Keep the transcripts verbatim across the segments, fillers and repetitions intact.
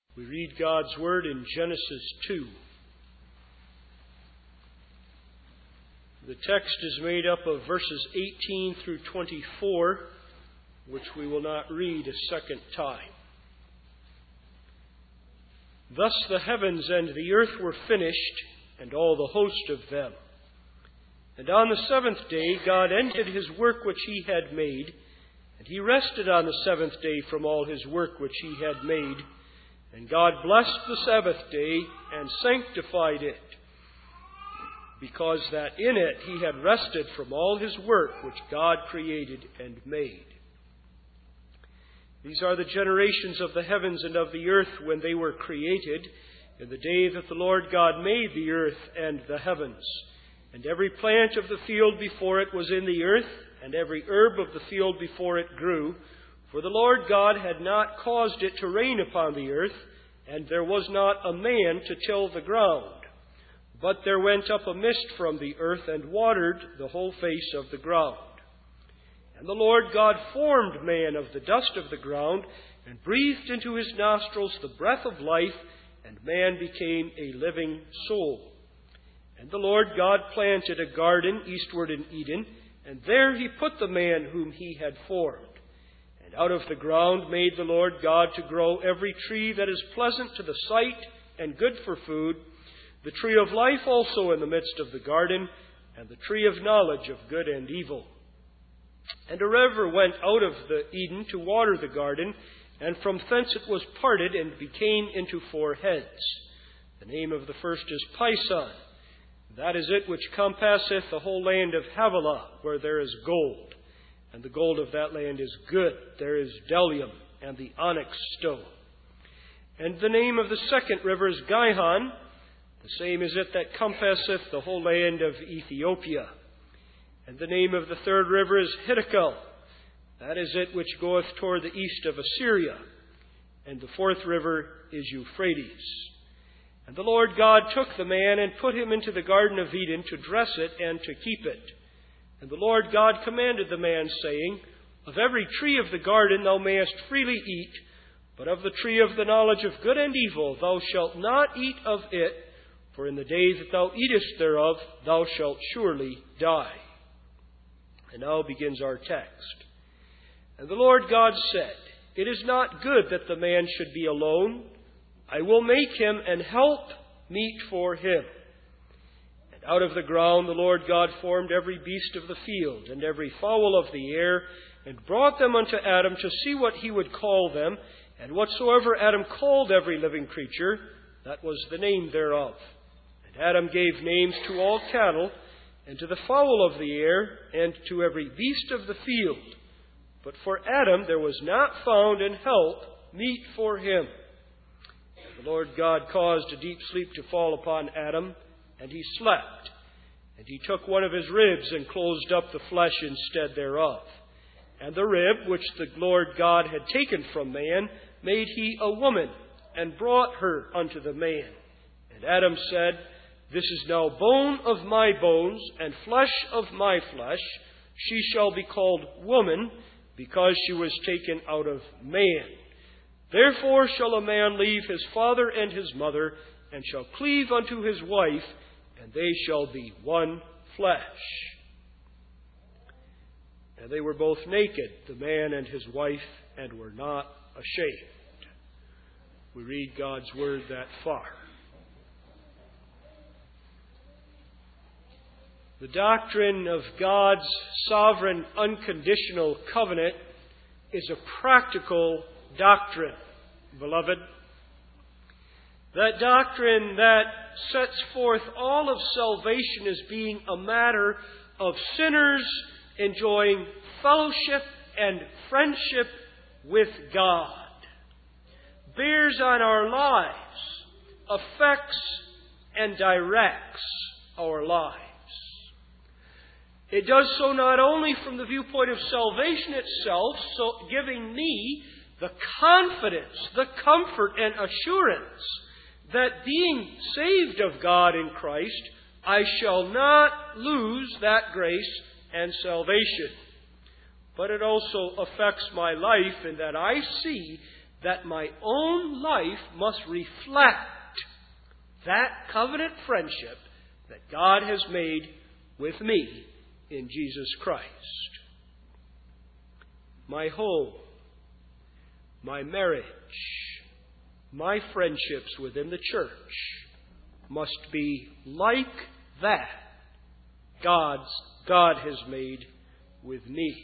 We read God's Word in Genesis two. The text is made up of verses eighteen through twenty-four, which we will not read a second time. Thus the heavens and the earth were finished, and all the host of them. And on the seventh day God ended his work which he had made, and he rested on the seventh day from all his work which he had made. And God blessed the Sabbath day and sanctified it, because that in it he had rested from all his work which God created and made. These are the generations of the heavens and of the earth when they were created, in the day that the Lord God made the earth and the heavens. And every plant of the field before it was in the earth, and every herb of the field before it grew. For the Lord God had not caused it to rain upon the earth, and there was not a man to till the ground. But there went up a mist from the earth, and watered the whole face of the ground. And the Lord God formed man of the dust of the ground, and breathed into his nostrils the breath of life, and man became a living soul. And the Lord God planted a garden eastward in Eden, and there he put the man whom he had formed. And out of the ground made the Lord God to grow every tree that is pleasant to the sight and good for food, the tree of life also in the midst of the garden, and the tree of knowledge of good and evil. And a river went out of the Eden to water the garden, and from thence it was parted and became into four heads. The name of the first is Pison. That is it which compasseth the whole land of Havilah, where there is gold. And the gold of that land is good. There is bdellium and the onyx stone. And the name of the second river is Gihon. The same is it that compasseth the whole land of Ethiopia. And the name of the third river is Hiddekel. That is it which goeth toward the east of Assyria. And the fourth river is Euphrates. And the Lord God took the man and put him into the Garden of Eden to dress it and to keep it. And the Lord God commanded the man, saying, Of every tree of the garden thou mayest freely eat, but of the tree of the knowledge of good and evil thou shalt not eat of it, for in the day that thou eatest thereof thou shalt surely die. And now begins our text. And the Lord God said, It is not good that the man should be alone. I will make him an help meet for him. And out of the ground the Lord God formed every beast of the field, and every fowl of the air, and brought them unto Adam to see what he would call them. And whatsoever Adam called every living creature, that was the name thereof. And Adam gave names to all cattle, and to the fowl of the air, and to every beast of the field. But for Adam there was not found an help meet for him. And the Lord God caused a deep sleep to fall upon Adam, and he slept. And he took one of his ribs and closed up the flesh instead thereof. And the rib which the Lord God had taken from man made he a woman, and brought her unto the man. And Adam said, This is now bone of my bones, and flesh of my flesh. She shall be called woman, because she was taken out of man. Therefore shall a man leave his father and his mother, and shall cleave unto his wife, and they shall be one flesh. And they were both naked, the man and his wife, and were not ashamed. We read God's Word that far. The doctrine of God's sovereign, unconditional covenant is a practical doctrine, beloved. That doctrine that sets forth all of salvation as being a matter of sinners enjoying fellowship and friendship with God, bears on our lives, affects and directs our lives. It does so not only from the viewpoint of salvation itself, so giving me the confidence, the comfort and assurance that being saved of God in Christ, I shall not lose that grace and salvation. But it also affects my life in that I see that my own life must reflect that covenant friendship that God has made with me in Jesus Christ. My home, my marriage, my friendships within the church must be like that God's God has made with me.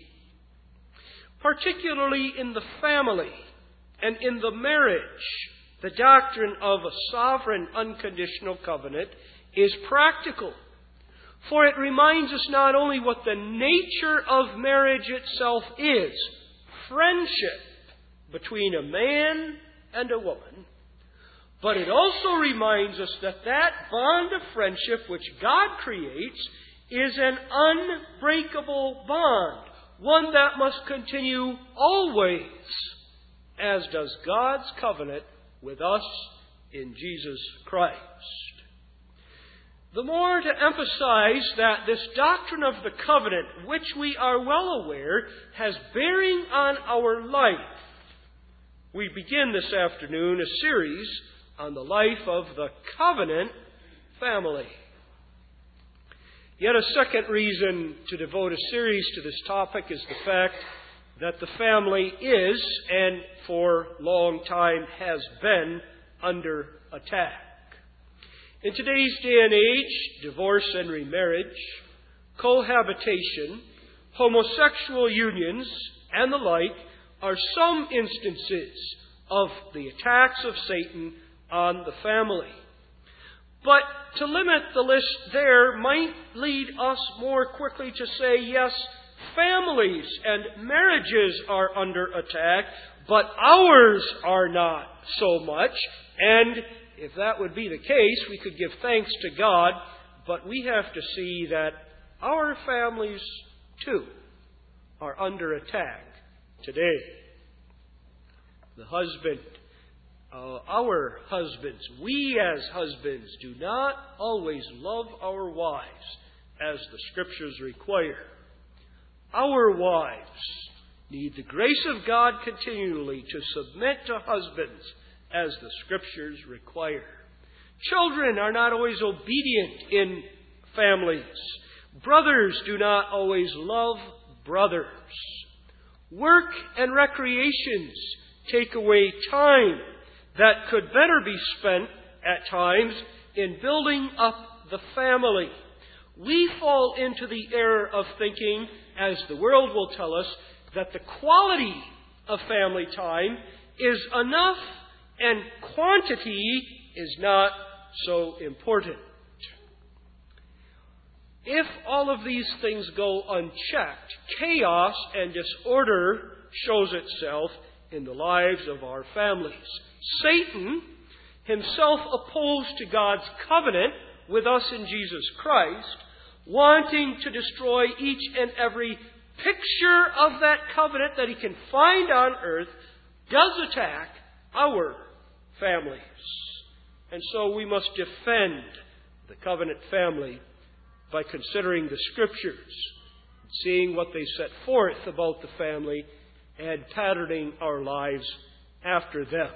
Particularly in the family and in the marriage, the doctrine of a sovereign unconditional covenant is practical. For it reminds us not only what the nature of marriage itself is, friendship between a man and a woman, but it also reminds us that that bond of friendship which God creates is an unbreakable bond, one that must continue always, as does God's covenant with us in Jesus Christ. The more to emphasize that this doctrine of the covenant, which we are well aware, has bearing on our life, we begin this afternoon a series on the life of the covenant family. Yet a second reason to devote a series to this topic is the fact that the family is, and for a long time has been, under attack. In today's day and age, divorce and remarriage, cohabitation, homosexual unions, and the like are some instances of the attacks of Satan on the family. But to limit the list there might lead us more quickly to say, yes, families and marriages are under attack, but ours are not so much. And if that would be the case, we could give thanks to God, but we have to see that our families, too, are under attack today. The husband, uh, our husbands, we as husbands do not always love our wives as the Scriptures require. Our wives need the grace of God continually to submit to husbands as the Scriptures require. Children are not always obedient in families. Brothers do not always love brothers. Work and recreations take away time that could better be spent at times in building up the family. We fall into the error of thinking, as the world will tell us, that the quality of family time is enough and quantity is not so important. If all of these things go unchecked, chaos and disorder shows itself in the lives of our families. Satan, himself opposed to God's covenant with us in Jesus Christ, wanting to destroy each and every picture of that covenant that he can find on earth, does attack our families. And so we must defend the covenant family by considering the Scriptures, seeing what they set forth about the family, and patterning our lives after them.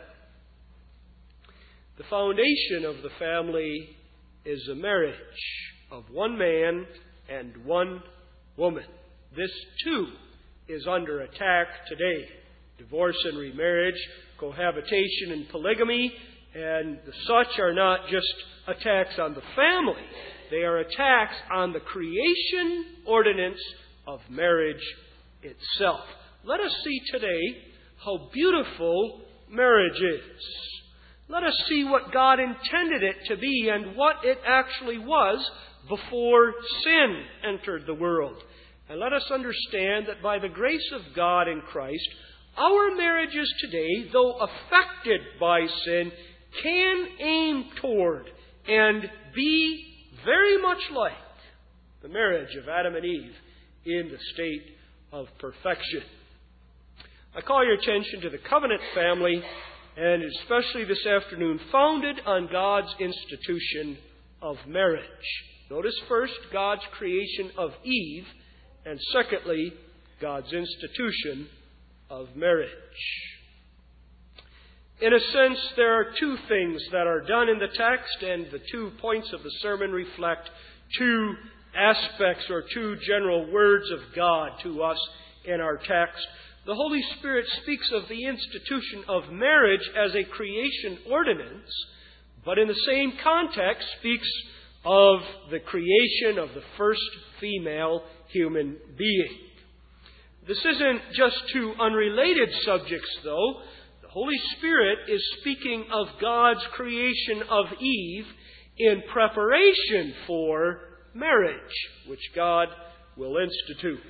The foundation of the family is a marriage of one man and one woman. This, too, is under attack today. Divorce and remarriage, cohabitation and polygamy, and the such are not just attacks on the family. They are attacks on the creation ordinance of marriage itself. Let us see today how beautiful marriage is. Let us see what God intended it to be and what it actually was before sin entered the world. And let us understand that by the grace of God in Christ, our marriages today, though affected by sin, can aim toward and be very much like the marriage of Adam and Eve in the state of perfection. I call your attention to the covenant family, and especially this afternoon, founded on God's institution of marriage. Notice first God's creation of Eve, and secondly, God's institution of marriage. In a sense, there are two things that are done in the text, and the two points of the sermon reflect two aspects or two general words of God to us in our text. The Holy Spirit speaks of the institution of marriage as a creation ordinance, but in the same context speaks of the creation of the first female human being. This isn't just two unrelated subjects, though. The Holy Spirit is speaking of God's creation of Eve in preparation for marriage, which God will institute.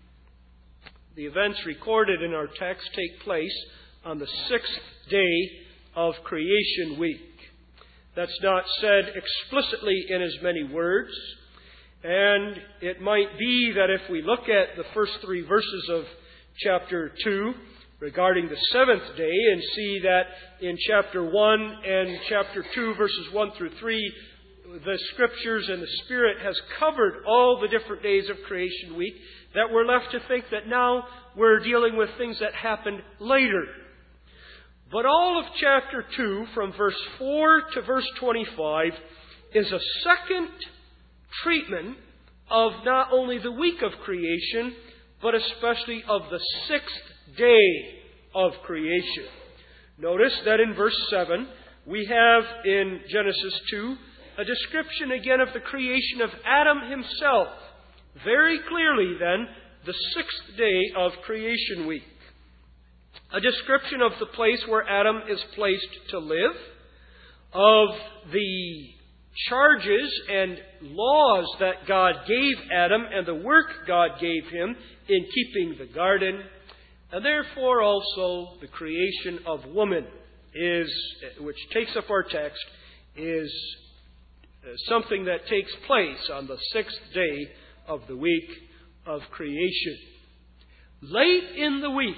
The events recorded in our text take place on the sixth day of creation week. That's not said explicitly in as many words. And it might be that if we look at the first three verses of chapter two regarding the seventh day and see that in chapter one and chapter two, verses one through three, the Scriptures and the Spirit has covered all the different days of creation week, that we're left to think that now we're dealing with things that happened later. But all of chapter two, from verse four to verse twenty-five, is a second treatment of not only the week of creation, but especially of the sixth day of creation. Notice that in verse seven, we have in Genesis two a description again of the creation of Adam himself. Very clearly then, the sixth day of creation week. A description of the place where Adam is placed to live, of the charges and laws that God gave Adam and the work God gave him in keeping the garden, and therefore also the creation of woman is, which takes up our text, is something that takes place on the sixth day of the week of creation. Late in the week,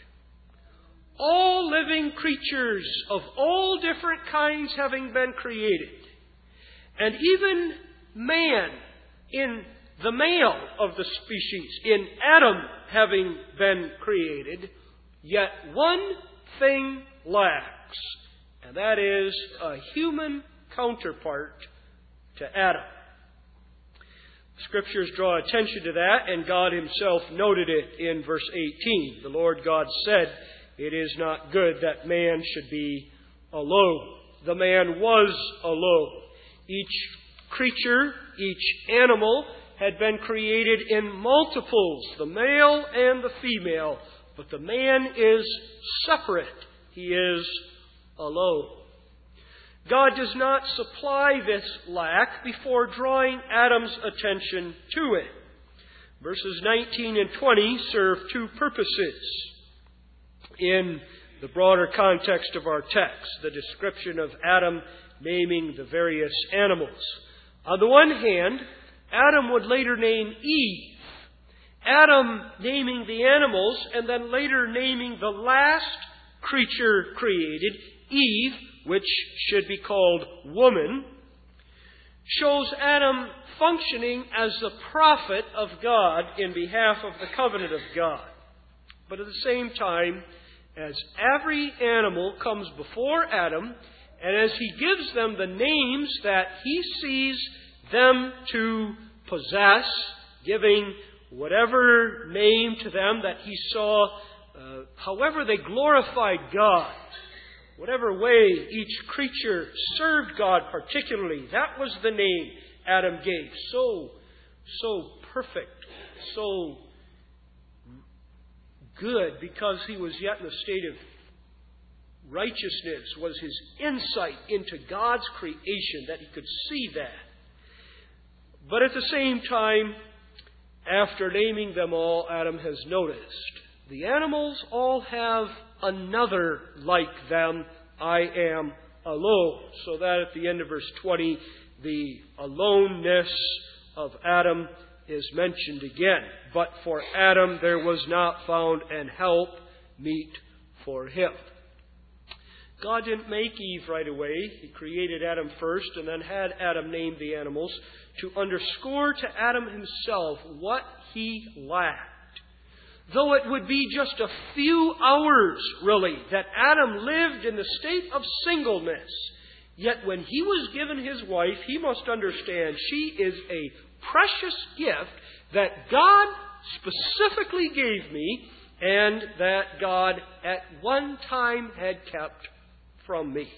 all living creatures of all different kinds having been created, and even man in the male of the species, in Adam having been created, yet one thing lacks, and that is a human counterpart to Adam. Scriptures draw attention to that, and God Himself noted it in verse eighteen. The Lord God said, "It is not good that man should be alone." The man was alone. Each creature, each animal had been created in multiples, the male and the female. But the man is separate. He is alone. God does not supply this lack before drawing Adam's attention to it. Verses nineteen and twenty serve two purposes in the broader context of our text, the description of Adam naming the various animals. On the one hand, Adam would later name Eve. Adam naming the animals and then later naming the last creature created, Eve, which should be called woman, shows Adam functioning as the prophet of God in behalf of the covenant of God. But at the same time, as every animal comes before Adam, and as he gives them the names that he sees them to possess, giving whatever name to them that he saw, uh, however they glorified God, whatever way each creature served God particularly, that was the name Adam gave. So, so perfect, so good, because he was yet in a state of righteousness, was his insight into God's creation, that he could see that. But at the same time, after naming them all, Adam has noticed the animals all have another like them. I am alone. So that at the end of verse twenty, the aloneness of Adam is mentioned again. But for Adam there was not found an help meet for him. God didn't make Eve right away. He created Adam first and then had Adam name the animals to underscore to Adam himself what he lacked. though it would be just a few hours, really, that Adam lived in the state of singleness, yet when he was given his wife, he must understand she is a precious gift that God specifically gave me and that God at one time had kept from me.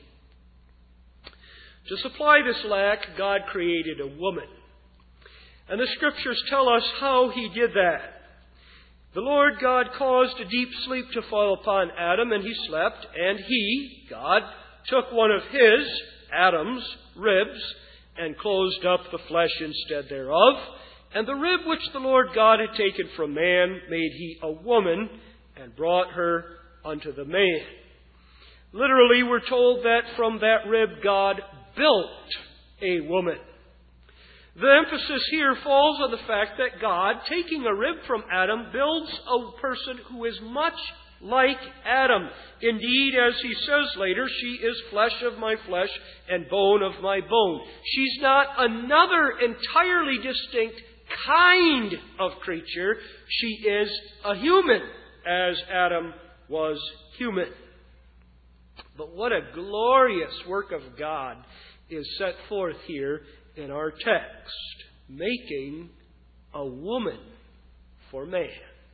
To supply this lack, God created a woman. And the Scriptures tell us how He did that. The Lord God caused a deep sleep to fall upon Adam, and he slept, and He, God, took one of His, Adam's, ribs, and closed up the flesh instead thereof. And the rib which the Lord God had taken from man made He a woman, and brought her unto the man. Literally, we're told that from that rib God built a woman. The emphasis here falls on the fact that God, taking a rib from Adam, builds a person who is much like Adam. Indeed, as he says later, she is flesh of my flesh and bone of my bone. She's not another entirely distinct kind of creature. She is a human, as Adam was human. But what a glorious work of God is set forth here in our text, making a woman for man.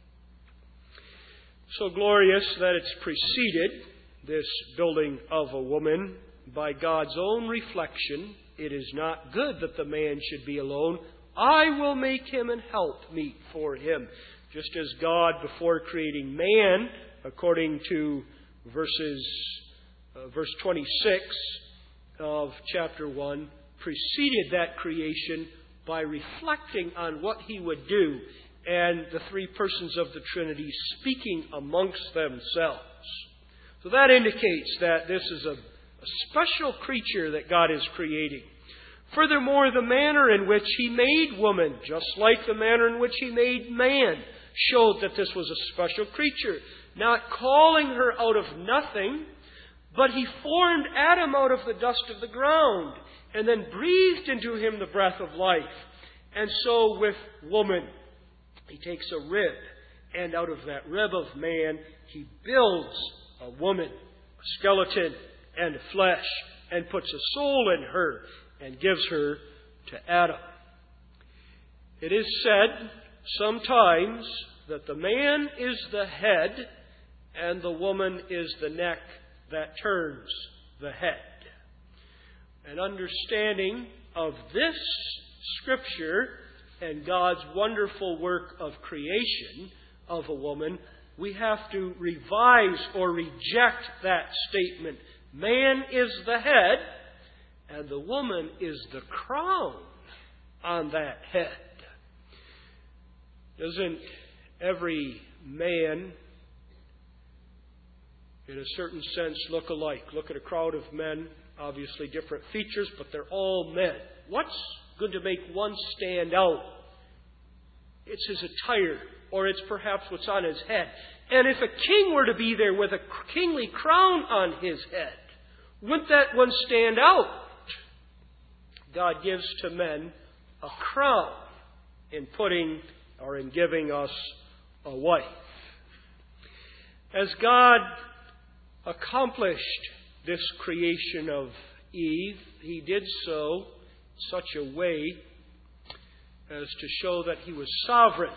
So glorious that it's preceded, this building of a woman, by God's own reflection. It is not good that the man should be alone. I will make him an helpmeet for him. Just as God, before creating man, according to verses uh, verse twenty-six of chapter one, preceded that creation by reflecting on what He would do, and the three persons of the Trinity speaking amongst themselves. So that indicates that this is a, a special creature that God is creating. Furthermore, the manner in which He made woman, just like the manner in which He made man, showed that this was a special creature, not calling her out of nothing, but He formed Adam out of the dust of the ground, and then breathed into him the breath of life. And so with woman, He takes a rib, and out of that rib of man, He builds a woman, a skeleton and flesh, and puts a soul in her, and gives her to Adam. It is said sometimes that the man is the head, and the woman is the neck that turns the head. An understanding of this Scripture and God's wonderful work of creation of a woman, we have to revise or reject that statement. Man is the head, and the woman is the crown on that head. Doesn't every man, in a certain sense, look alike? Look at a crowd of men, obviously different features, but they're all men. What's going to make one stand out? It's his attire, or it's perhaps what's on his head. And if a king were to be there with a kingly crown on his head, wouldn't that one stand out? God gives to men a crown in putting or in giving us a wife. As God accomplished this creation of Eve, He did so in such a way as to show that He was sovereign.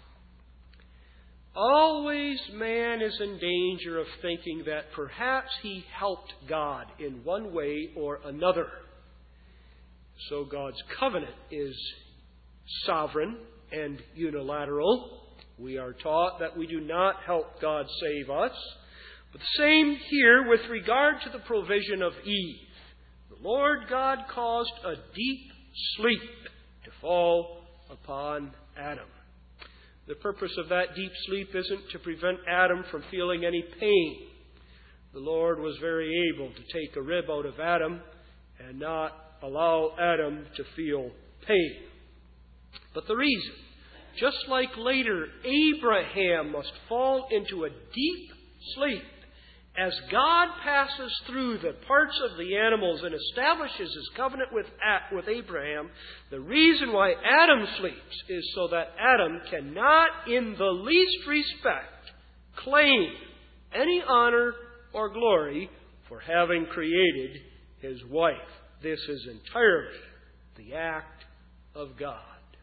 Always man is in danger of thinking that perhaps he helped God in one way or another. So God's covenant is sovereign and unilateral. We are taught that we do not help God save us. But the same here with regard to the provision of Eve. The Lord God caused a deep sleep to fall upon Adam. The purpose of that deep sleep isn't to prevent Adam from feeling any pain. The Lord was very able to take a rib out of Adam and not allow Adam to feel pain. But the reason, just like later Abraham must fall into a deep sleep As God passes through the parts of the animals and establishes His covenant with, with Abraham, the reason why Adam sleeps is so that Adam cannot, in the least respect, claim any honor or glory for having created his wife. This is entirely the act of God.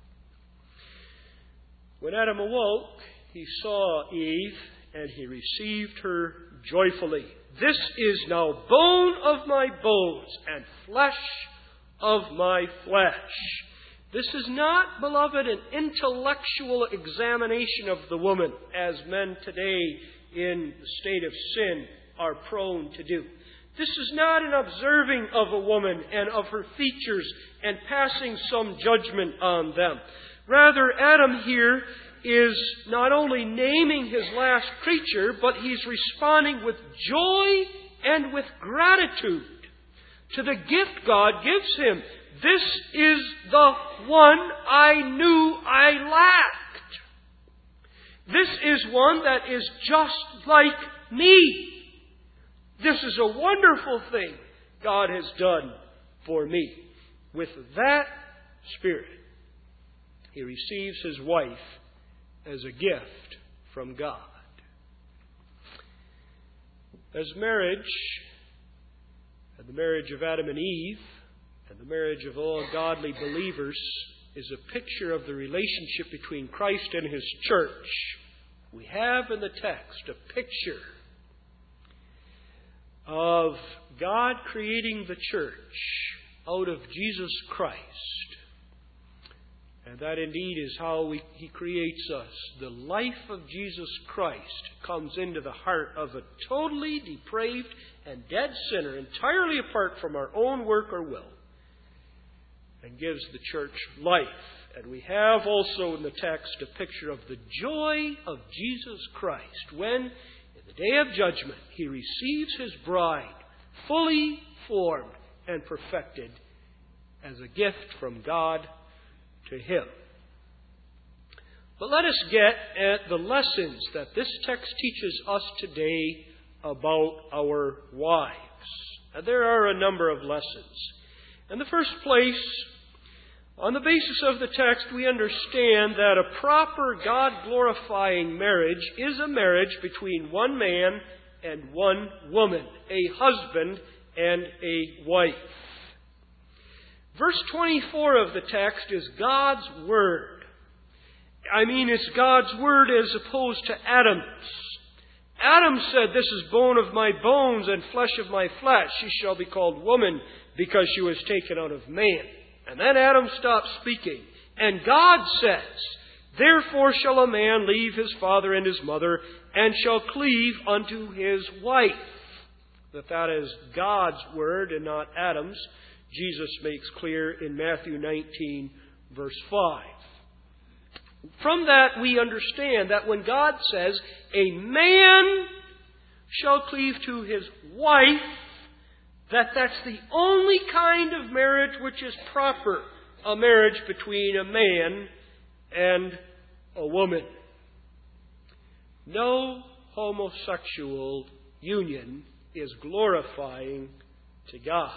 When Adam awoke, he saw Eve, and he received her joyfully. This is now bone of my bones and flesh of my flesh. This is not, beloved, an intellectual examination of the woman, as men today in the state of sin are prone to do. This is not an observing of a woman and of her features and passing some judgment on them. Rather, Adam here is not only naming his last creature, but he's responding with joy and with gratitude to the gift God gives him. This is the one I knew I lacked. This is one that is just like me. This is a wonderful thing God has done for me. With that spirit, he receives his wife as a gift from God. As marriage, and the marriage of Adam and Eve, and the marriage of all godly believers, is a picture of the relationship between Christ and His church, we have in the text a picture of God creating the church out of Jesus Christ. And that indeed is how we, He creates us. The life of Jesus Christ comes into the heart of a totally depraved and dead sinner, entirely apart from our own work or will, and gives the church life. And we have also in the text a picture of the joy of Jesus Christ when, in the day of judgment, He receives His bride fully formed and perfected as a gift from God to Him. But let us get at the lessons that this text teaches us today about our wives. Now, there are a number of lessons. In the first place, on the basis of the text, we understand that a proper God-glorifying marriage is a marriage between one man and one woman, a husband and a wife. Verse twenty-four of the text is God's Word. I mean, it's God's Word as opposed to Adam's. Adam said, "This is bone of my bones and flesh of my flesh. She shall be called woman because she was taken out of man." And then Adam stopped speaking. And God says, "Therefore shall a man leave his father and his mother, and shall cleave unto his wife." That that is God's word and not Adam's. Jesus makes clear in Matthew nineteen, verse five. From that we understand that when God says, "A man shall cleave to his wife," that that's the only kind of marriage which is proper, a marriage between a man and a woman. No homosexual union is glorifying to God.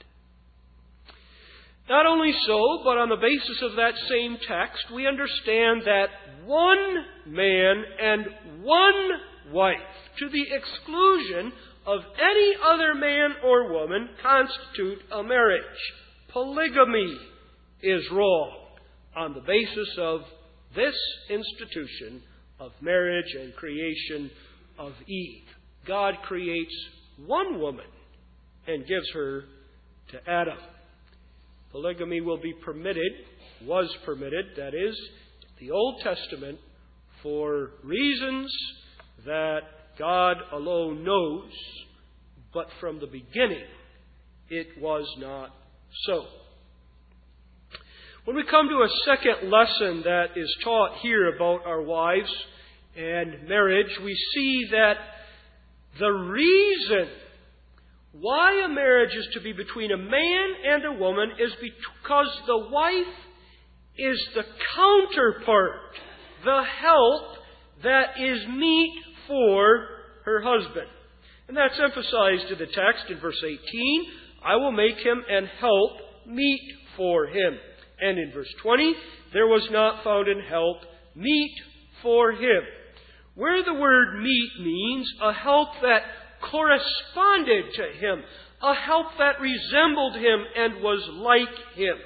Not only so, but on the basis of that same text, we understand that one man and one wife, to the exclusion of any other man or woman, constitute a marriage. Polygamy is wrong on the basis of this institution of marriage and creation of Eve. God creates one woman and gives her to Adam. Polygamy will be permitted, was permitted, that is, the Old Testament, for reasons that God alone knows, but from the beginning it was not so. When we come to a second lesson that is taught here about our wives and marriage, we see that the reason why a marriage is to be between a man and a woman is because the wife is the counterpart, the help that is meet for her husband. And that's emphasized in the text in verse eighteen. I will make him an help meet for him. And in verse twenty, there was not found an help meet for him. Where the word meet means a help that corresponded to him, a help that resembled him and was like him.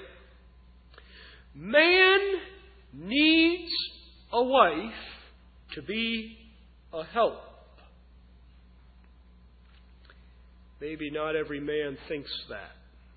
Man needs a wife to be a help. Maybe not every man thinks that.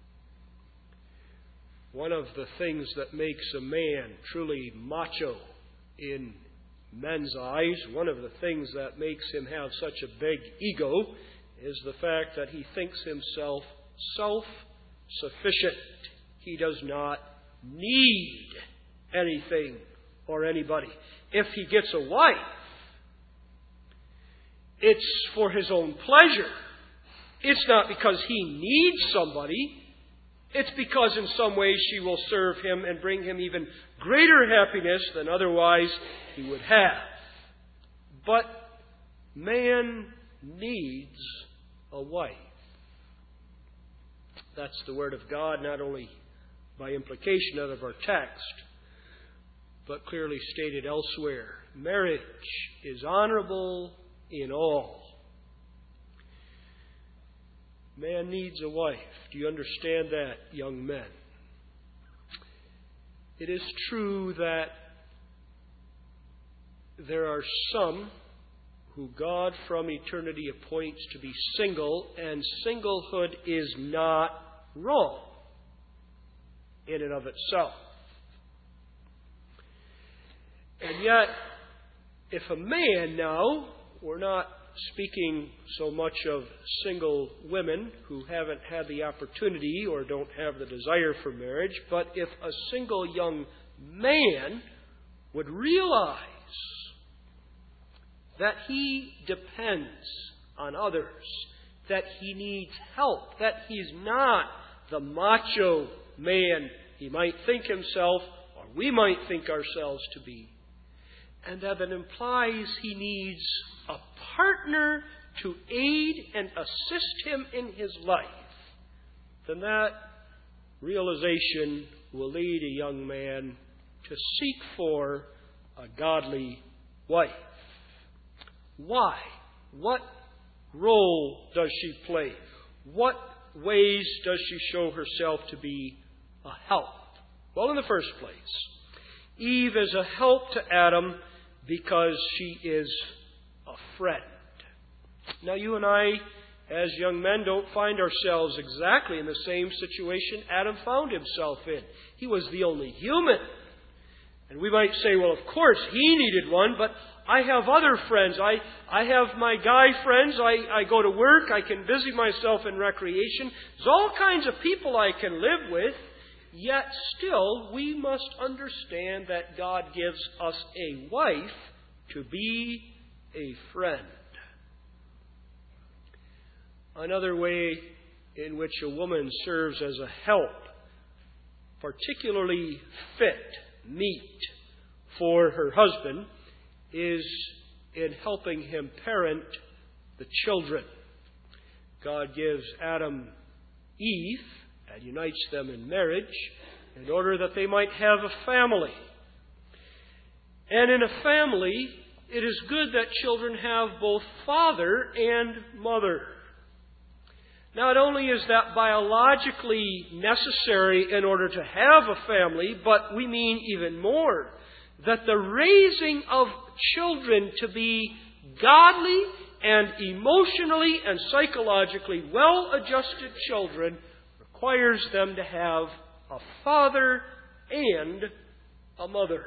One of the things that makes a man truly macho in men's eyes, one of the things that makes him have such a big ego, is the fact that he thinks himself self-sufficient. He does not need anything or anybody. If he gets a wife, it's for his own pleasure. It's not because he needs somebody. It's because in some way she will serve him and bring him even greater happiness than otherwise he would have. But man needs a wife. That's the Word of God, not only by implication out of our text, but clearly stated elsewhere. Marriage is honorable in all. Man needs a wife. Do you understand that, young men? It is true that there are some who God from eternity appoints to be single, and singlehood is not wrong in and of itself. And yet, if a man now, we're not speaking so much of single women who haven't had the opportunity or don't have the desire for marriage, but if a single young man would realize that he depends on others, that he needs help, that he's not the macho man he might think himself, or we might think ourselves to be, and that it implies he needs a partner to aid and assist him in his life, then that realization will lead a young man to seek for a godly wife. Why? What role does she play? What ways does she show herself to be a help? Well, in the first place, Eve is a help to Adam because she is a friend. Now, you and I, as young men, don't find ourselves exactly in the same situation Adam found himself in. He was the only human. And we might say, well, of course, he needed one, but I have other friends. I, I have my guy friends. I, I go to work. I can busy myself in recreation. There's all kinds of people I can live with. Yet still, we must understand that God gives us a wife to be a friend. Another way in which a woman serves as a help, particularly fit, meet for her husband, is in helping him parent the children. God gives Adam Eve and unites them in marriage in order that they might have a family. And in a family, it is good that children have both father and mother. Not only is that biologically necessary in order to have a family, but we mean even more, that the raising of children to be godly and emotionally and psychologically well-adjusted children requires them to have a father and a mother.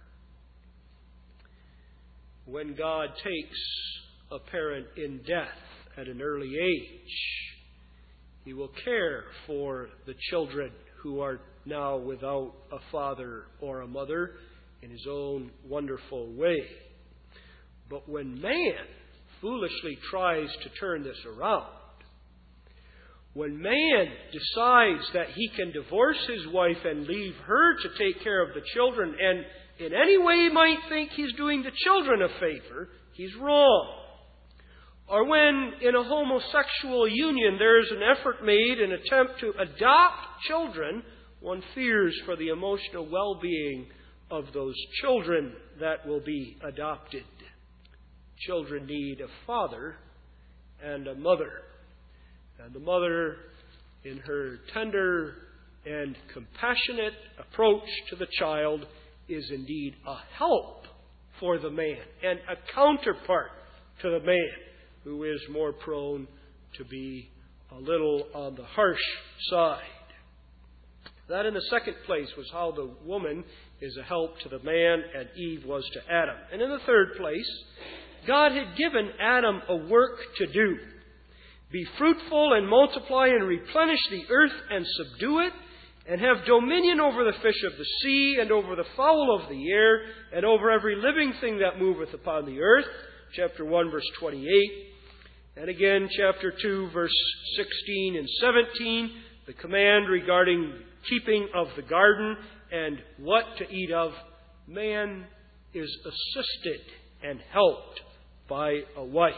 When God takes a parent in death at an early age, He will care for the children who are now without a father or a mother in His own wonderful way. But when man foolishly tries to turn this around, when man decides that he can divorce his wife and leave her to take care of the children, and in any way might think he's doing the children a favor, he's wrong. Or when in a homosexual union there is an effort made, an attempt to adopt children, one fears for the emotional well-being of those children that will be adopted. Children need a father and a mother. And the mother, in her tender and compassionate approach to the child, is indeed a help for the man and a counterpart to the man who is more prone to be a little on the harsh side. That, in the second place, was how the woman is a help to the man and Eve was to Adam. And in the third place, God had given Adam a work to do. Be fruitful and multiply and replenish the earth and subdue it, and have dominion over the fish of the sea and over the fowl of the air and over every living thing that moveth upon the earth. Chapter one, verse twenty-eight. And again, chapter two, verse sixteen and seventeen, the command regarding keeping of the garden and what to eat of. Man is assisted and helped by a wife.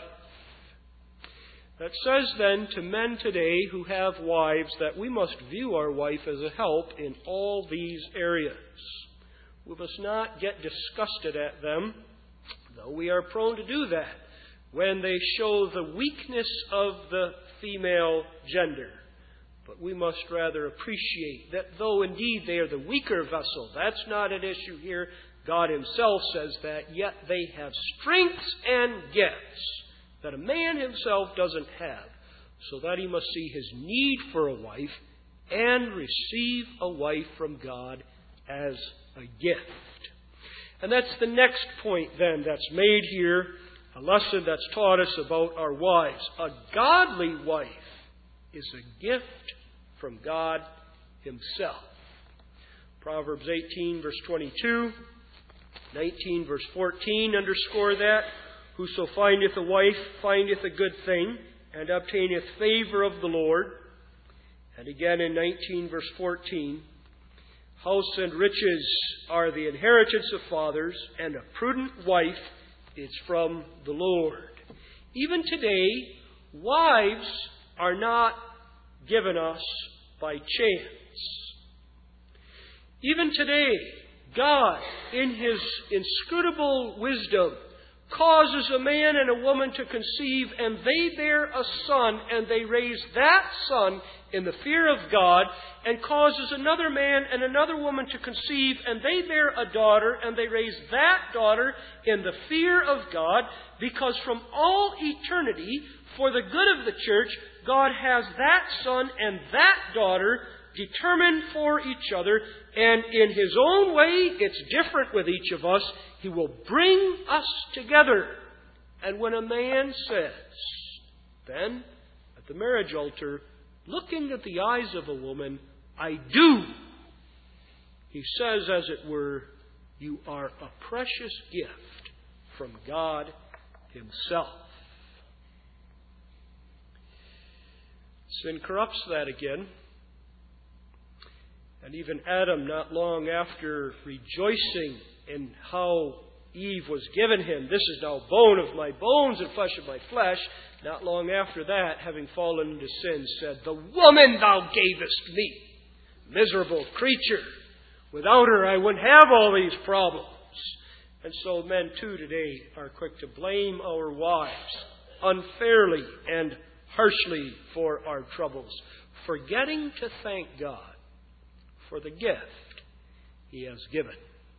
That says then to men today who have wives that we must view our wife as a help in all these areas. We must not get disgusted at them, though we are prone to do that, when they show the weakness of the female gender. But we must rather appreciate that though indeed they are the weaker vessel, that's not an issue here. God Himself says that, yet they have strengths and gifts that a man himself doesn't have, so that he must see his need for a wife and receive a wife from God as a gift. And that's the next point then that's made here, a lesson that's taught us about our wives. A godly wife is a gift from God Himself. Proverbs eighteen, verse twenty-two, nineteen, verse fourteen underscore that. Whoso findeth a wife findeth a good thing, and obtaineth favor of the Lord. And again in nineteen, verse fourteen, house and riches are the inheritance of fathers, and a prudent wife is from the Lord. Even today, wives are not given us by chance. Even today, God, in His inscrutable wisdom, causes a man and a woman to conceive, and they bear a son, and they raise that son in the fear of God, and causes another man and another woman to conceive, and they bear a daughter, and they raise that daughter in the fear of God, because from all eternity, for the good of the church, God has that son and that daughter determined for each other, and in His own way, it's different with each of us. He will bring us together. And when a man says, then, at the marriage altar, looking at the eyes of a woman, I do, he says, as it were, you are a precious gift from God Himself. Sin corrupts that again. And even Adam, not long after rejoicing in how Eve was given him, this is now bone of my bones and flesh of my flesh, not long after that, having fallen into sin, said, the woman thou gavest me, miserable creature. Without her I wouldn't have all these problems. And so men too today are quick to blame our wives unfairly and harshly for our troubles, forgetting to thank God for the gift He has given.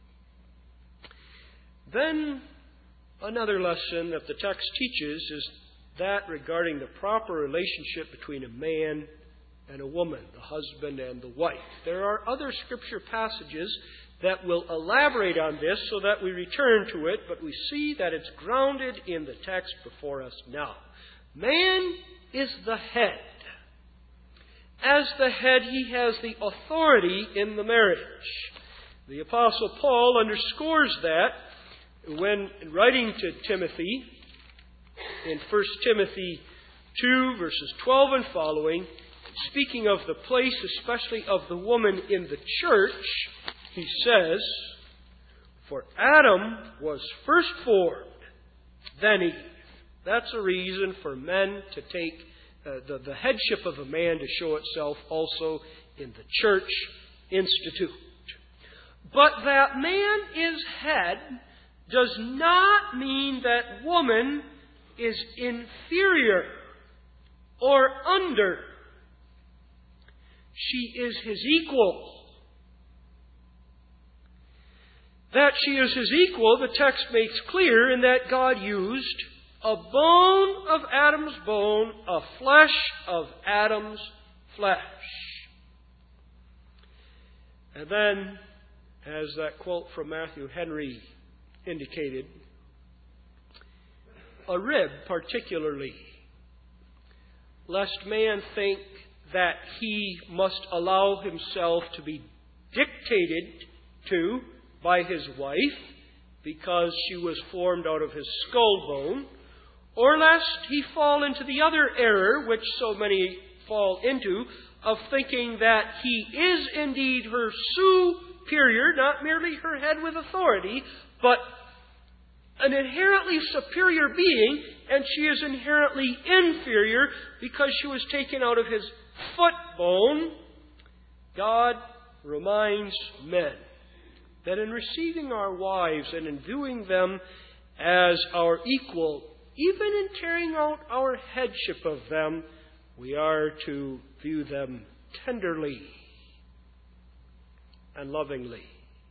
Then another lesson that the text teaches is that regarding the proper relationship between a man and a woman, the husband and the wife. There are other scripture passages that will elaborate on this so that we return to it, but we see that it's grounded in the text before us now. Man is the head. As the head, he has the authority in the marriage. The Apostle Paul underscores that when writing to Timothy in First Timothy two, verses twelve and following, speaking of the place, especially of the woman in the church, he says, for Adam was first formed, then Eve. That's a reason for men to take uh, the, the headship of a man to show itself also in the church institute. But that man is head does not mean that woman is inferior or under. She is his equal. That she is his equal, the text makes clear in that God used a bone of Adam's bone, a flesh of Adam's flesh. And then, as that quote from Matthew Henry indicated, a rib particularly, lest man think that he must allow himself to be dictated to by his wife because she was formed out of his skull bone, or lest he fall into the other error which so many fall into, of thinking that he is indeed her superior, not merely her head with authority, but an inherently superior being, and she is inherently inferior because she was taken out of his foot bone. God reminds men that in receiving our wives and in viewing them as our equal, even in carrying out our headship of them, we are to view them tenderly and lovingly.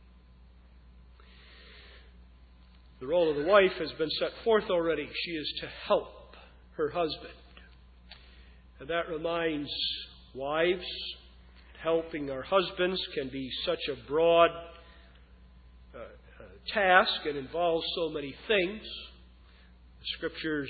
The role of the wife has been set forth already. She is to help her husband. And that reminds wives, helping our husbands can be such a broad uh, uh, task and involves so many things. The Scriptures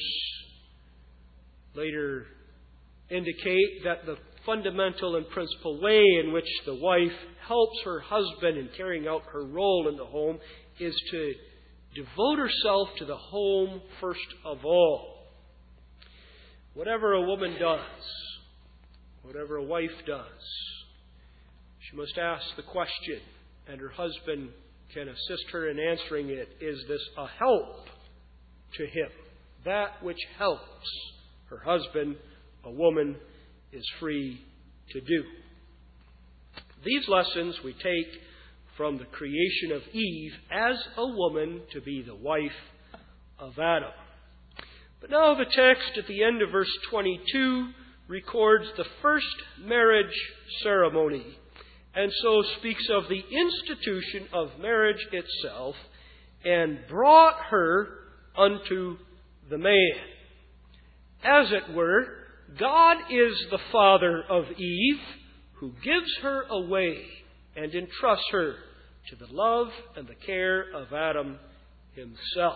later indicate that the fundamental and principal way in which the wife helps her husband in carrying out her role in the home is to devote herself to the home first of all. Whatever a woman does, whatever a wife does, she must ask the question, and her husband can assist her in answering it. Is this a help to him? That which helps her husband, a woman is free to do. These lessons we take from the creation of Eve as a woman to be the wife of Adam. But now the text at the end of verse twenty-two records the first marriage ceremony, and so speaks of the institution of marriage itself, and brought her unto the man. As it were, God is the father of Eve, who gives her away and entrusts her to the love and the care of Adam himself.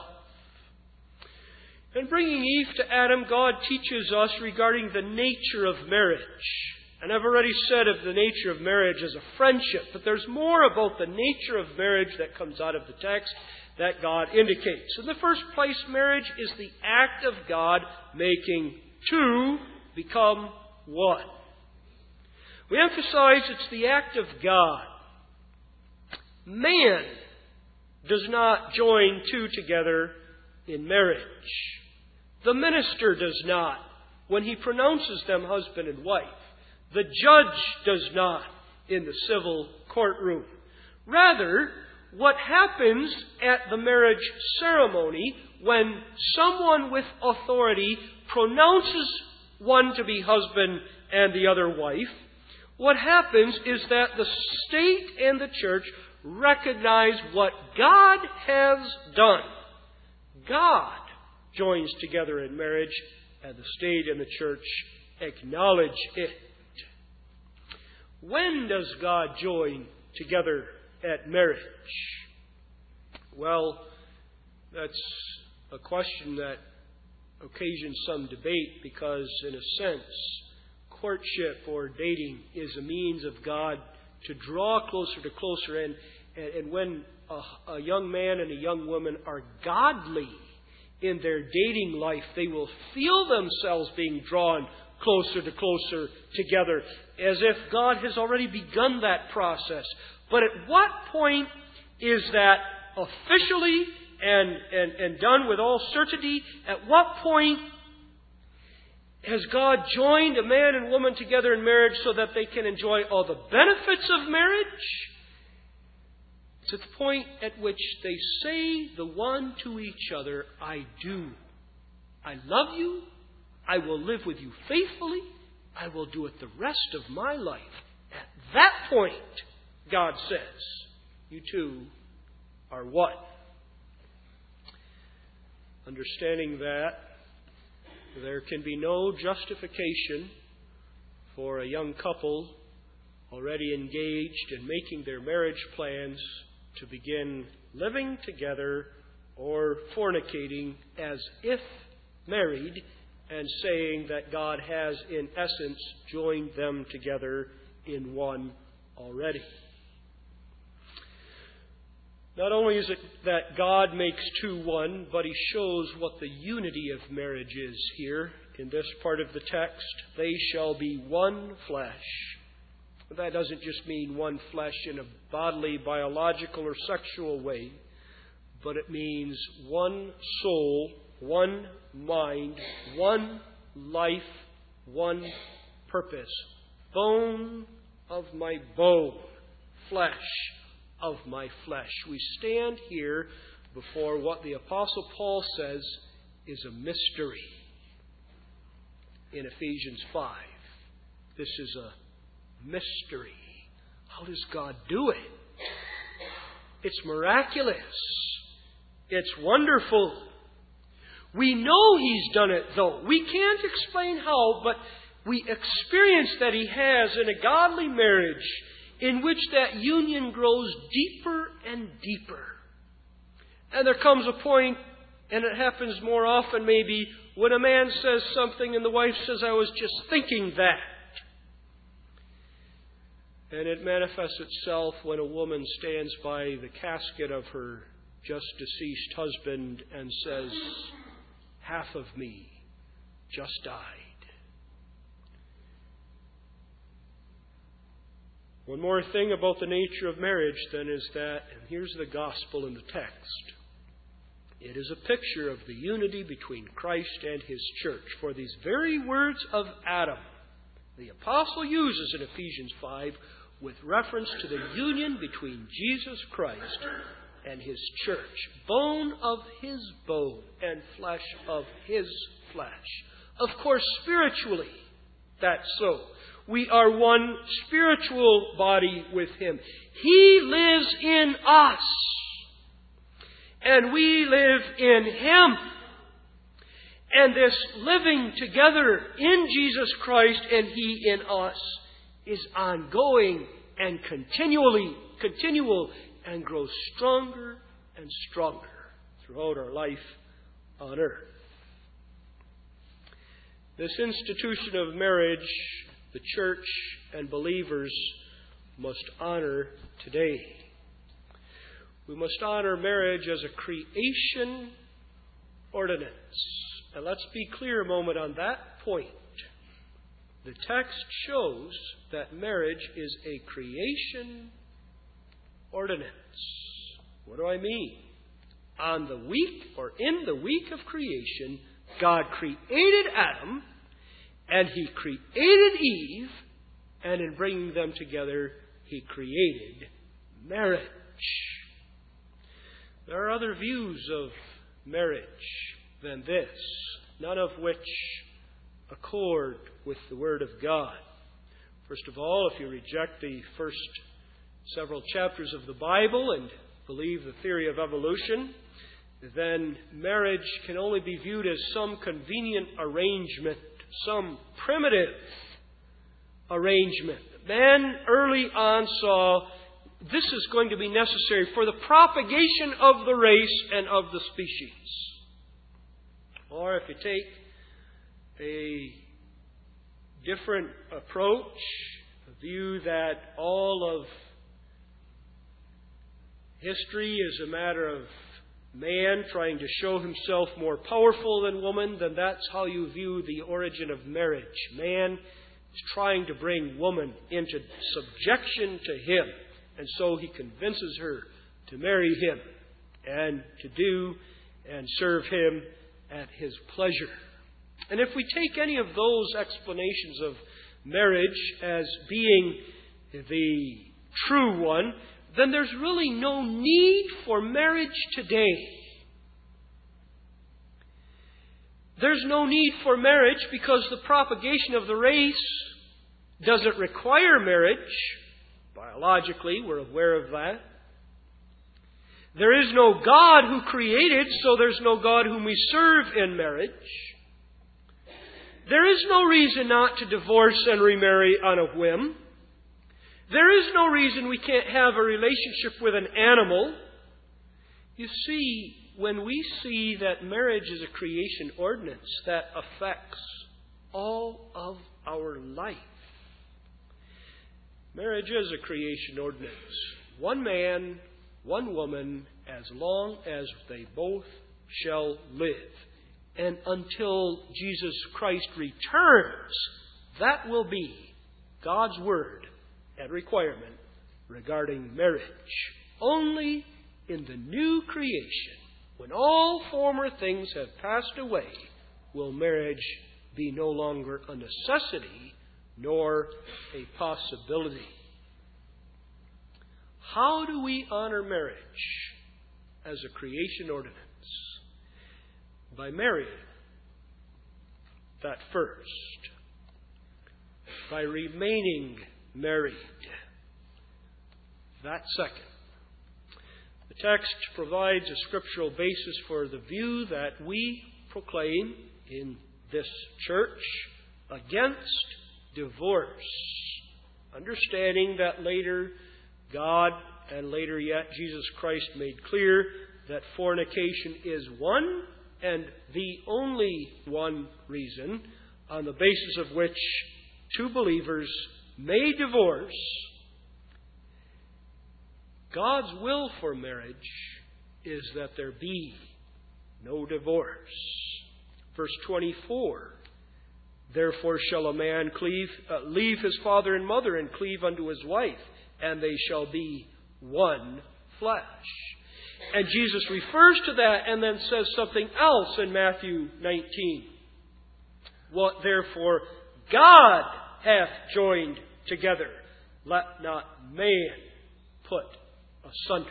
In bringing Eve to Adam, God teaches us regarding the nature of marriage. And I've already said of the nature of marriage as a friendship, but there's more about the nature of marriage that comes out of the text that God indicates. In the first place, marriage is the act of God making two become one. We emphasize it's the act of God. Man does not join two together in marriage. The minister does not when he pronounces them husband and wife. The judge does not in the civil courtroom. Rather, what happens at the marriage ceremony when someone with authority pronounces one to be husband and the other wife, what happens is that the state and the church recognize what God has done. God joins together in marriage, and the state and the church acknowledge it. When does God join together at marriage? Well, that's a question that occasions some debate because, in a sense, courtship or dating is a means of God to draw closer to closer. And, and, and when a, a young man and a young woman are godly in their dating life, they will feel themselves being drawn closer to closer together, as if God has already begun that process. But at what point is that officially and, and, and done with all certainty? At what point has God joined a man and woman together in marriage so that they can enjoy all the benefits of marriage? It's at the point at which they say the one to each other, I do. I love you. I will live with you faithfully. I will do it the rest of my life. At that point, God says, you two are one. Understanding that, there can be no justification for a young couple already engaged in making their marriage plans to begin living together or fornicating as if married and saying that God has, in essence, joined them together in one already. Not only is it that God makes two one, but He shows what the unity of marriage is here in this part of the text. They shall be one flesh. That doesn't just mean one flesh in a bodily, biological, or sexual way, but it means one soul, one mind, one life, one purpose. Bone of my bone, flesh of my flesh. We stand here before what the Apostle Paul says is a mystery in Ephesians five. This is a mystery. How does God do it? It's miraculous. It's wonderful. We know He's done it, though. We can't explain how, but we experience that He has in a godly marriage in which that union grows deeper and deeper. And there comes a point, and it happens more often maybe, when a man says something and the wife says, I was just thinking that. And it manifests itself when a woman stands by the casket of her just deceased husband and says, half of me just died. One more thing about the nature of marriage, then, is that, and here's the gospel in the text, it is a picture of the unity between Christ and His church. For these very words of Adam, the apostle uses in Ephesians five with reference to the union between Jesus Christ and His church. Bone of His bone and flesh of His flesh. Of course, spiritually, that's so. We are one spiritual body with Him. He lives in us. And we live in Him. And this living together in Jesus Christ and He in us is ongoing and continually, continual, and grows stronger and stronger throughout our life on earth. This institution of marriage, the church and believers must honor today. We must honor marriage as a creation ordinance. And let's be clear a moment on that point. The text shows that marriage is a creation ordinance. What do I mean? On the week, or in the week of creation, God created Adam, and He created Eve, and in bringing them together, He created marriage. There are other views of marriage than this, none of which accord with the Word of God. First of all, if you reject the first several chapters of the Bible and believe the theory of evolution, then marriage can only be viewed as some convenient arrangement, some primitive arrangement. Man early on saw this is going to be necessary for the propagation of the race and of the species. Or if you take a different approach, a view that all of history is a matter of man trying to show himself more powerful than woman, then that's how you view the origin of marriage. Man is trying to bring woman into subjection to him, and so he convinces her to marry him. and to do and serve Him at His pleasure. And if we take any of those explanations of marriage as being the true one, then there's really no need for marriage today. There's no need for marriage because the propagation of the race doesn't require marriage. Biologically, we're aware of that. There is no God who created, so there's no God whom we serve in marriage. There is no reason not to divorce and remarry on a whim. There is no reason we can't have a relationship with an animal. You see, when we see that marriage is a creation ordinance that affects all of our life. Marriage is a creation ordinance. One man, one woman, as long as they both shall live. And until Jesus Christ returns, that will be God's word and requirement regarding marriage. Only in the new creation, when all former things have passed away, will marriage be no longer a necessity nor a possibility. How do we honor marriage as a creation ordinance? By marrying. That first. By remaining married. That second. The text provides a scriptural basis for the view that we proclaim in this church against divorce. Understanding that later God and later yet Jesus Christ made clear that fornication is one and the only one reason on the basis of which two believers may divorce. God's will for marriage is that there be no divorce. Verse twenty-four, therefore shall a man cleave, uh, leave his father and mother and cleave unto his wife, and they shall be one flesh. And Jesus refers to that and then says something else in Matthew nineteen. What therefore God hath joined together, let not man put asunder.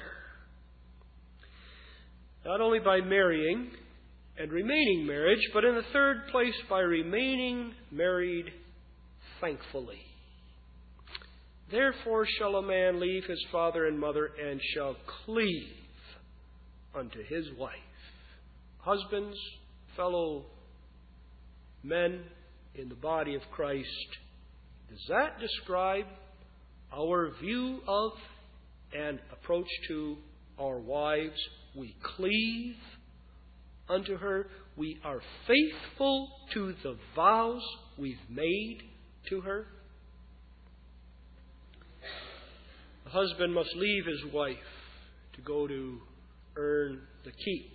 Not only by marrying and remaining marriage, but in the third place by remaining married thankfully. Therefore shall a man leave his father and mother and shall cleave unto his wife. Husbands, fellow men in the body of Christ, does that describe our view of and approach to our wives? We cleave unto her. We are faithful to the vows we've made to her. The husband must leave his wife to go to earn the keep.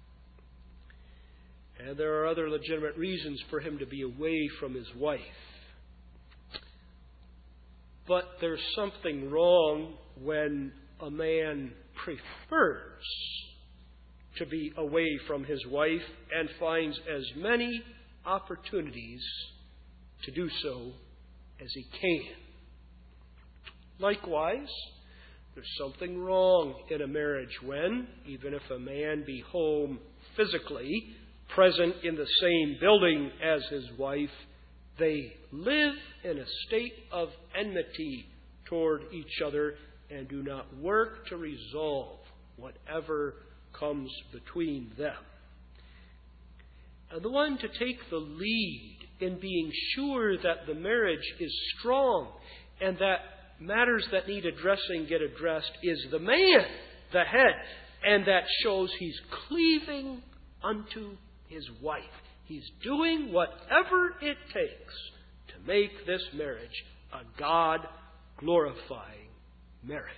And there are other legitimate reasons for him to be away from his wife. But there's something wrong when a man prefers to be away from his wife and finds as many opportunities to do so as he can. Likewise, there's something wrong in a marriage when, even if a man be home physically, present in the same building as his wife, they live in a state of enmity toward each other and do not work to resolve whatever comes between them. And the one to take the lead in being sure that the marriage is strong and that matters that need addressing get addressed is the man, the head, and that shows he's cleaving unto his wife. He's doing whatever it takes to make this marriage a God-glorifying marriage.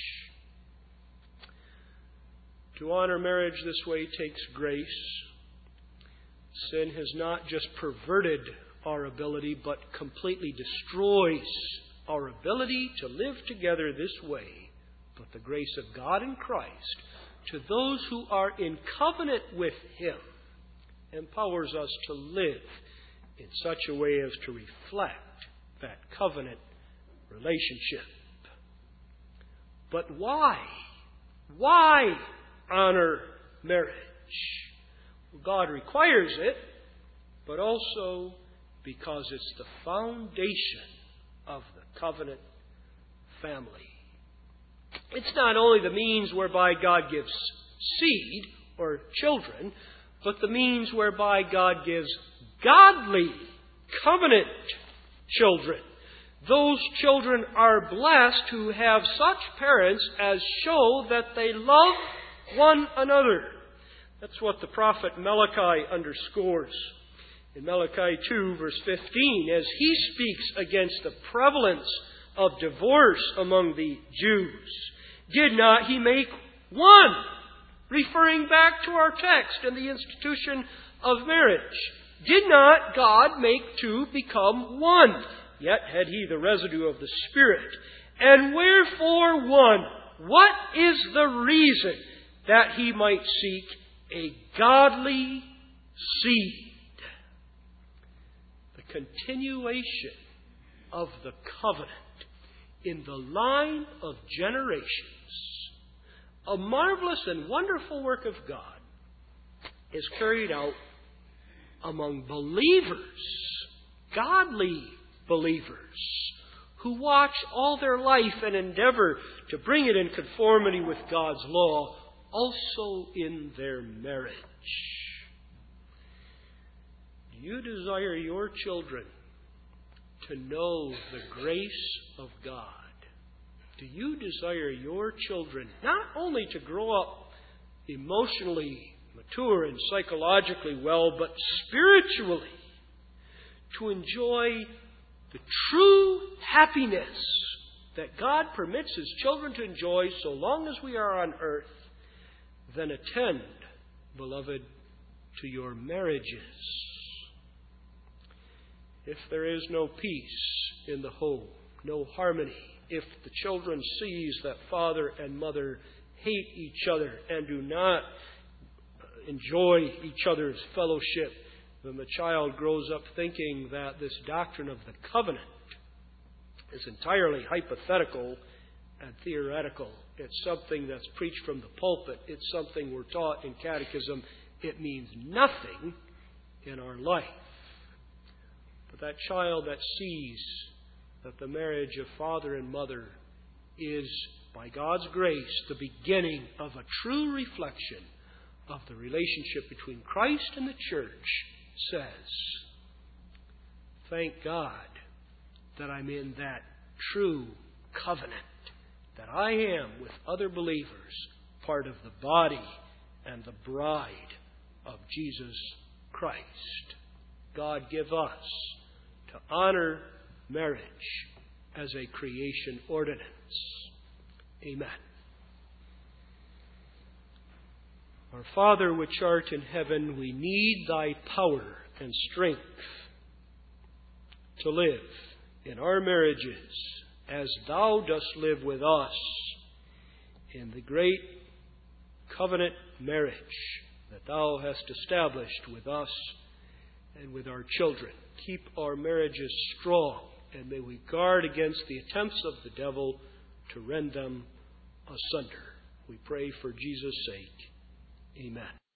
To honor marriage this way takes grace. Sin has not just perverted our ability, but completely destroys our ability to live together this way. But the grace of God in Christ to those who are in covenant with Him empowers us to live in such a way as to reflect that covenant relationship. But why? Why honor marriage? Well, God requires it, but also because it's the foundation of the covenant family. It's not only the means whereby God gives seed or children, but the means whereby God gives godly covenant children. Those children are blessed who have such parents as show that they love one another. That's what the prophet Malachi underscores. In Malachi two, verse fifteen, as he speaks against the prevalence of divorce among the Jews, did not he make one? Referring back to our text and the institution of marriage. Did not God make two become one? Yet had he the residue of the Spirit. And wherefore one? What is the reason? That he might seek a godly seed. The continuation of the covenant in the line of generations. A marvelous and wonderful work of God is carried out among believers, godly believers, who watch all their life and endeavor to bring it in conformity with God's law, also in their marriage. Do you desire your children to know the grace of God? Do you desire your children not only to grow up emotionally mature and psychologically well, but spiritually to enjoy the true happiness that God permits His children to enjoy so long as we are on earth? Then attend, beloved, to your marriages. If there is no peace in the home, no harmony, if the children sees that father and mother hate each other and do not enjoy each other's fellowship, then the child grows up thinking that this doctrine of the covenant is entirely hypothetical and theoretical. It's something that's preached from the pulpit. It's something we're taught in catechism. It means nothing in our life. But that child that sees that the marriage of father and mother is, by God's grace, the beginning of a true reflection of the relationship between Christ and the church, says, thank God that I'm in that true covenant, that I am with other believers part of the body and the bride of Jesus Christ. God give us to honor marriage as a creation ordinance. Amen. Our Father which art in heaven, we need Thy power and strength to live in our marriages as Thou dost live with us in the great covenant marriage that Thou hast established with us and with our children. Keep our marriages strong, and may we guard against the attempts of the devil to rend them asunder. We pray for Jesus' sake. Amen.